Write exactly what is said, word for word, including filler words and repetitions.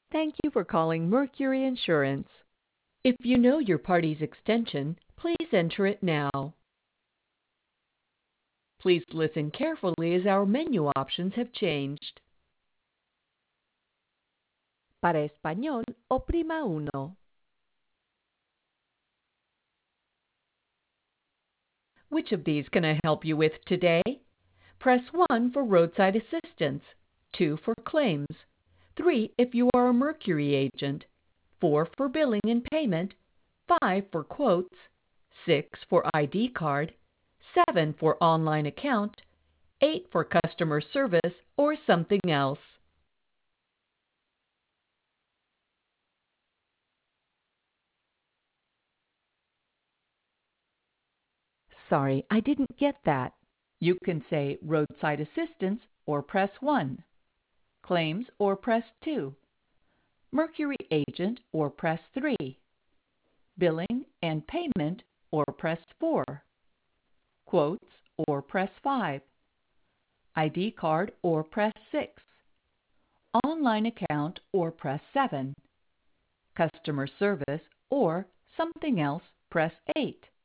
Thank you for calling Mercury Insurance. If you know your party's extension, please enter it now. Please listen carefully as our menu options have changed. Para español, oprima uno. Which of these can I help you with today? Press one for roadside assistance, two for claims, three if you are a Mercury agent, four for billing and payment, five for quotes, six for I D card, seven for online account, eight for customer service or something else. Sorry, I didn't get that. You can say roadside assistance or press one, claims or press two, Mercury agent or press three, billing and payment or press four, quotes or press five, I D card or press six, online account or press seven, customer service or something else press eight.